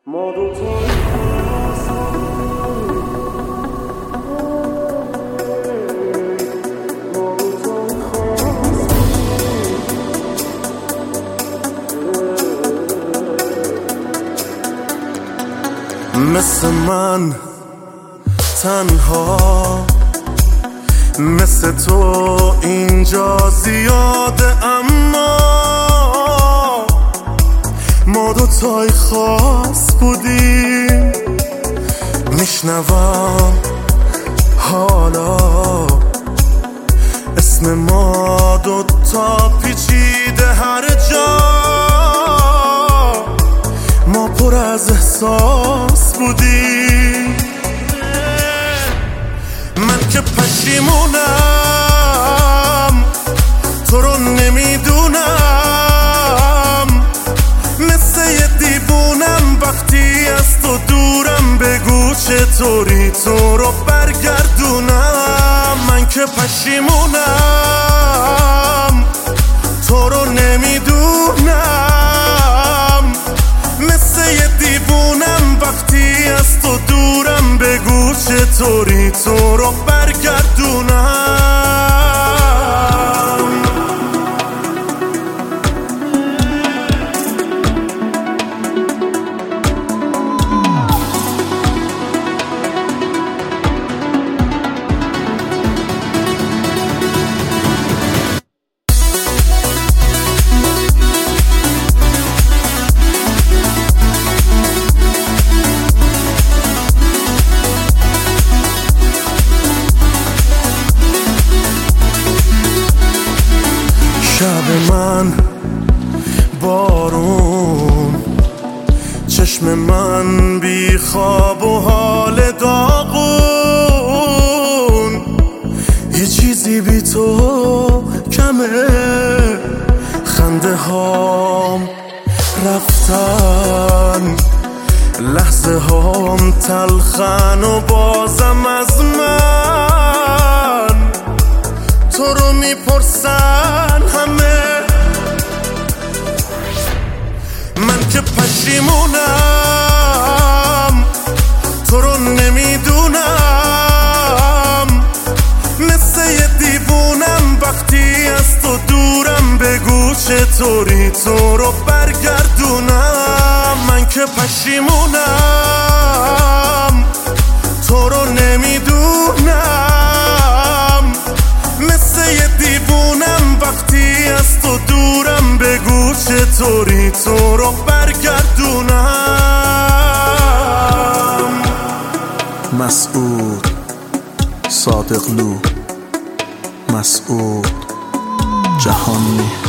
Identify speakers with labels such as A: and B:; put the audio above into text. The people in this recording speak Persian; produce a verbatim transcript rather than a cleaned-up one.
A: ما دوتا مثل من تنها، مثل تو اینجا زیاده، اما ما دوتای خاص بودیم. میشنوم حالا اسم ما دوتا پیچیده هر جا، ما پر از احساس بودیم. من که پشیمونم تو رو نمیدونم، مثل یه دیوونم وقتی از تو دورم. بگو چطوری تو رو برگردونم. من که پشیمونم تو رو نمیدونم، مثل یه دیوونم وقتی از تو دورم. بگو چطوری تو رو برگردونم. شب من بارون، چشم من بی خواب و حال داغون. یه چیزی بی تو کمه، خنده هام رفتن، لحظه هام تلخن و بازم از من تو رو میپرسن همه. من که پشیمونم تو رو نمیدونم، مثل یه دیوونم وقتی از تو دورم. بگو چطوری تو رو برگردونم. من که پشیمونم تو رو نمیدونم، مثل یه دیوونم وقتی از تو دورم. بگو چطوری تو رو برگردونم.
B: مسعود صادقلو، مسعود جهانی.